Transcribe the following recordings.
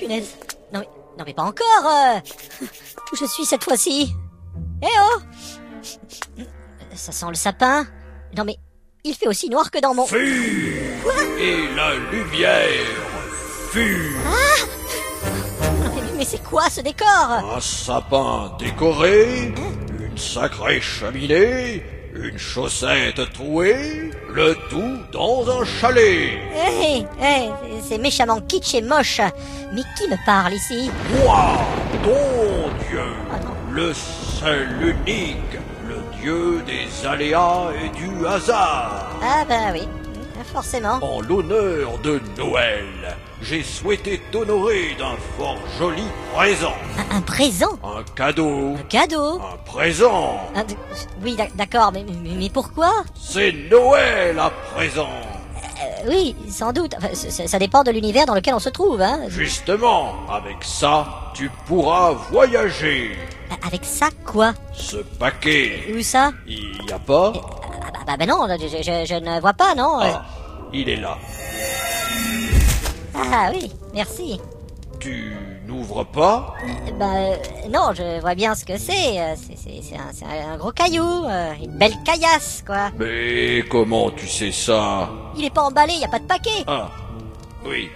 punaise. Non mais pas encore. Où je suis cette fois-ci? Eh oh! Ça sent le sapin. Non mais, il fait aussi noir que dans mon... Fume! Et la lumière fume! Mais c'est quoi ce décor? Un sapin décoré, une sacrée cheminée, une chaussette trouée, le tout dans un chalet. C'est méchamment kitsch et moche. Mais qui me parle ici? Moi, ton Dieu, Ah non. le seul unique, le Dieu des aléas et du hasard. Ah bah oui, forcément. En l'honneur de Noël, j'ai souhaité t'honorer d'un fort joli présent. Un présent? Un cadeau. Un cadeau? Un présent. Oui, d'accord, mais pourquoi? C'est Noël à présent. Oui, sans doute. Enfin, ça dépend de l'univers dans lequel on se trouve, hein. Justement, avec ça, tu pourras voyager. Avec ça, quoi? Ce paquet, Où ça? il y a pas? Bah non, je ne vois pas, non. Ah, il est là. Ah oui, merci. Tu n'ouvres pas? Non, je vois bien ce que c'est. C'est un gros caillou, une belle caillasse, quoi. Mais comment tu sais ça? Il est pas emballé, y a pas de paquet. Ah, oui.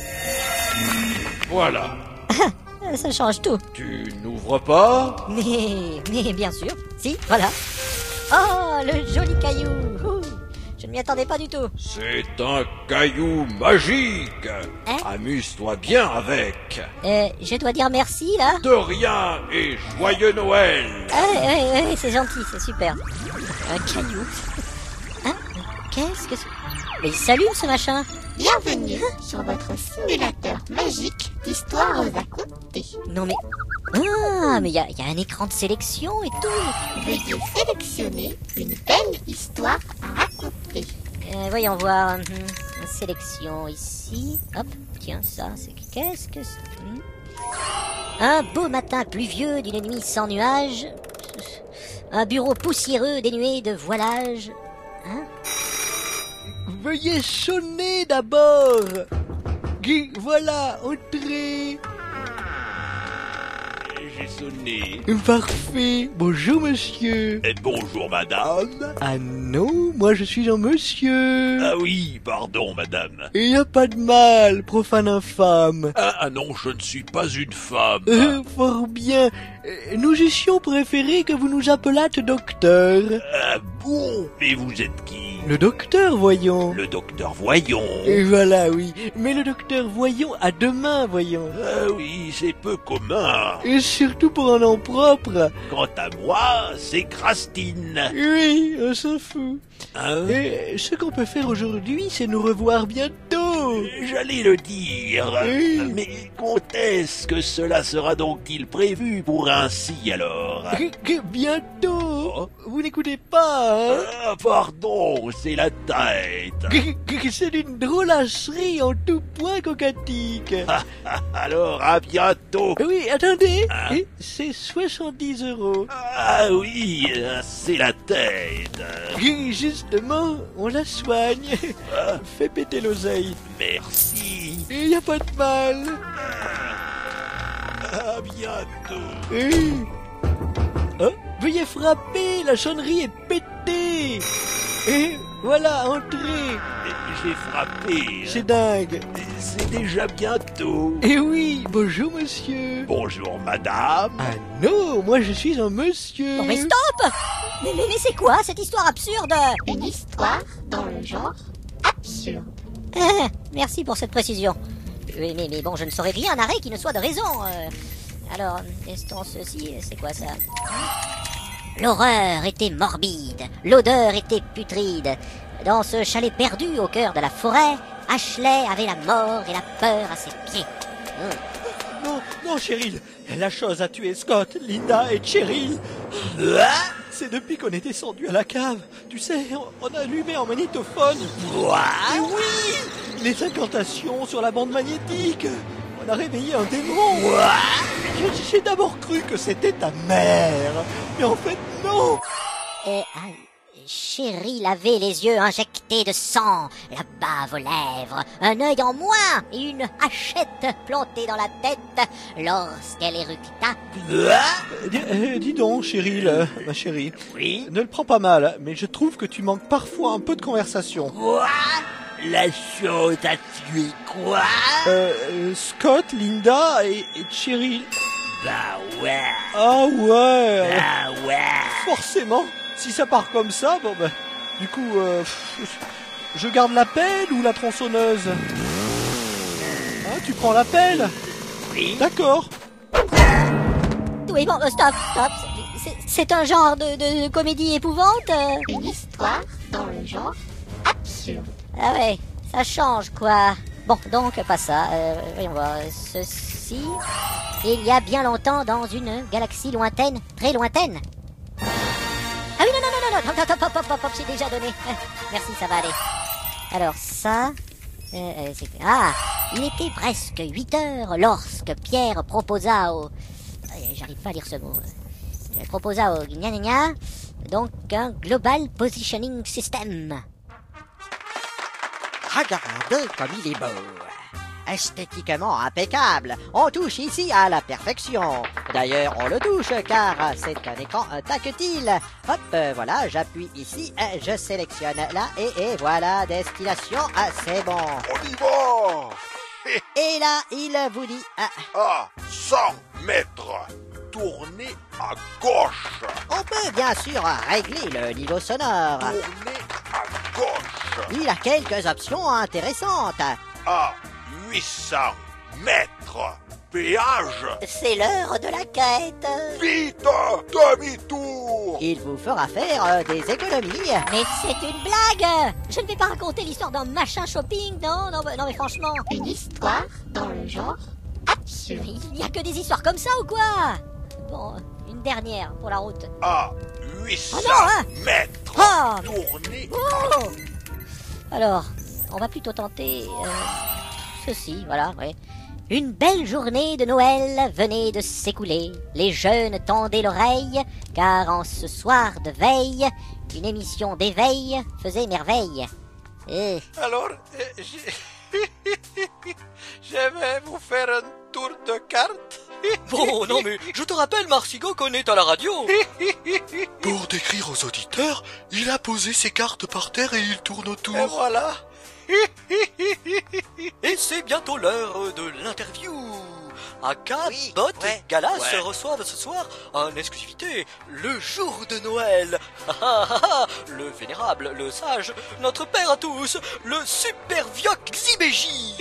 Voilà. Ça change tout. Tu n'ouvres pas? Mais bien sûr. Si, voilà. Oh, le joli caillou. Ouh, je ne m'y attendais pas du tout. C'est un caillou magique. Hein? Amuse-toi bien avec. Je dois dire merci, là. De rien et joyeux Noël. Oui, c'est gentil, c'est super. Un caillou. Hein? Qu'est-ce que c'est? Mais il s'allume, ce machin. Bienvenue sur votre simulateur magique d'histoire à raconter. Non mais... Ah, mais il y a un écran de sélection et tout. Veuillez sélectionner une belle histoire à raconter. Voyons voir. Sélection ici. Hop, tiens, ça, c'est... Qu'est-ce que c'est? Un beau matin pluvieux d'une nuit sans nuages. Un bureau poussiéreux dénué de voilage. Hein? Veuillez sonner d'abord. Voilà, entrez. J'ai sonné. Parfait. Bonjour, monsieur. Et bonjour madame. Ah non, moi je suis un monsieur. Ah oui, pardon madame. Il n'y a pas de mal, profane infâme. Ah non, je ne suis pas une femme. Fort bien. Nous eussions préféré que vous nous appelâtes docteur. Ah bon? Mais vous êtes qui? Le docteur, voyons. Le docteur Voyons. Et voilà, oui. Mais le docteur Voyons a deux mains, voyons. Ah oui, c'est peu commun. Et surtout pour un nom propre. Quant à moi, c'est Crastine. Oui, on s'en fout. Hein? Et ce qu'on peut faire aujourd'hui, c'est nous revoir bientôt. J'allais le dire. Oui. Mais quand est-ce que cela sera donc-il prévu pour ainsi alors? Bientôt. Vous n'écoutez pas, hein? Ah, pardon, c'est la tête. C'est d'une drôlasserie en tout point cocatique. Alors, à bientôt. Oui, attendez. Hein? Et c'est 70 €. Ah oui, c'est la tête. Justement, on la soigne. Fais péter l'oseille. Merci. Il n'y a pas de mal. À bientôt. Oh, veuillez frapper, la sonnerie est pétée. Et voilà, entrez. J'ai frappé. C'est dingue. C'est déjà bientôt. Eh oui, bonjour monsieur. Bonjour madame. Ah non, moi je suis un monsieur. Non mais stop! Mais c'est quoi cette histoire absurde? Une histoire dans le genre absurde. Merci pour cette précision. Oui, mais bon, je ne saurais rien arrêt qui ne soit de raison. Alors, testons ceci, c'est quoi ça? L'horreur était morbide, l'odeur était putride. Dans ce chalet perdu au cœur de la forêt, Ashley avait la mort et la peur à ses pieds. Non, Cheryl. La chose a tué Scott, Linda et Cheryl. C'est depuis qu'on est descendu à la cave. Tu sais, on a allumé en magnétophone. Et oui, les incantations sur la bande magnétique. On a réveillé un démon. J'ai d'abord cru que c'était ta mère. Mais en fait, non. Cheryl avait les yeux injectés de sang, la bave aux lèvres, un œil en moins et une hachette plantée dans la tête lorsqu'elle éructa. Dis donc, Cheryl, ma chérie. Oui. Ne le prends pas mal, mais je trouve que tu manques parfois un peu de conversation. Quoi? La chose a tué quoi? Scott, Linda et Cheryl. Bah ouais. Ah ouais. Bah ouais. Forcément. Si ça part comme ça, bon ben, du coup, je garde la pelle ou la tronçonneuse? Hein, tu prends la pelle? Oui. D'accord. Oui, bon, stop. C'est un genre de comédie épouvante. Une histoire dans le genre absurde. Ah ouais, ça change quoi. Bon, donc pas ça. Voyons voir. Ceci. Il y a bien longtemps dans une galaxie lointaine, très lointaine. Ah oui, non, hop, j'ai déjà donné. Merci, ça va aller. Alors ça... il était presque 8 heures lorsque Pierre proposa au... J'arrive pas à lire ce mot. Proposa au gna gna gna, donc un Global Positioning System. Regardez comme il est beau. Esthétiquement impeccable. On touche ici à la perfection. D'ailleurs, on le touche car c'est un écran tactile. Hop, voilà, j'appuie ici, je sélectionne là et voilà, destination, c'est bon. On y va! Et là, il vous dit... À 100 mètres, tournez à gauche. On peut bien sûr régler le niveau sonore. Tournez à gauche. Il y a quelques options intéressantes. À 800 mètres, péage. C'est l'heure de la quête. Vite, demi-tour. Il vous fera faire des économies. Mais c'est une blague. Je ne vais pas raconter l'histoire d'un machin shopping, non, mais franchement. Une histoire dans le genre absurde. Il n'y a que des histoires comme ça ou quoi? Bon, une dernière pour la route. À 800 Oh non, hein. mètres, Oh. tournez. Oh. Alors, on va plutôt tenter ceci, voilà, ouais. Une belle journée de Noël venait de s'écouler. Les jeunes tendaient l'oreille, car en ce soir de veille, une émission d'éveil faisait merveille. Alors, je vais vous faire un tour de carte. Bon, non mais, je te rappelle, Marsigo connaît à la radio. Pour décrire aux auditeurs, il a posé ses cartes par terre et il tourne autour. Et voilà. Et c'est bientôt l'heure de l'interview. Aka, Oui, Bot ouais, et Galas ouais. reçoivent ce soir en exclusivité le jour de Noël. Le vénérable, le sage, notre père à tous, le super vieux Xibéji.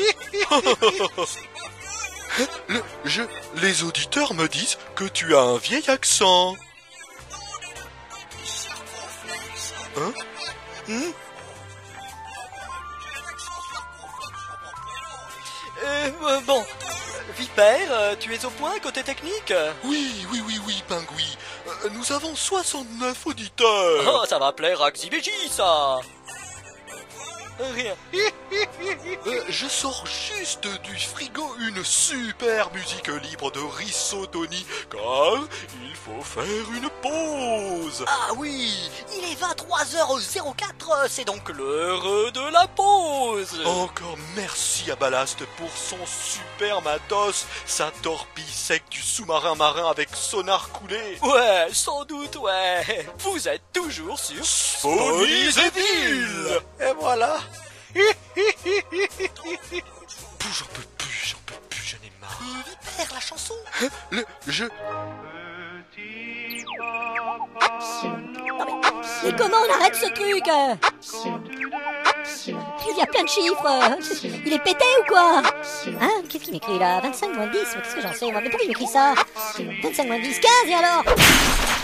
Les auditeurs me disent que tu as un vieil accent. Hein? Bon, Vipère, tu es au point côté technique? Oui, Pingui. Nous avons 69 auditeurs. Oh, ça va plaire à Xibéji, ça. Rien. Je sors juste du frigo une super musique libre de Risotoni, car il faut faire une pause. Ah oui, il est 23h04, c'est donc l'heure de la pause. Encore merci à Ballast pour son super matos, sa torpille sec du sous-marin marin avec sonar coulé. Ouais, sans doute, ouais. Vous êtes toujours sur Folies et Villes. Et voilà. J'en peux plus, j'en ai marre. Vipère, la chanson. Le jeu... Mais comment on arrête ce truc? Absurde. Absurde. Il y a plein de chiffres. Il est pété ou quoi? Absurde. Hein? Qu'est-ce qu'il m'écrit là? 25 moins 10, mais qu'est-ce que j'en sais moi? Mais pourquoi il m'écrit ça? 25 moins 10, 15 et alors?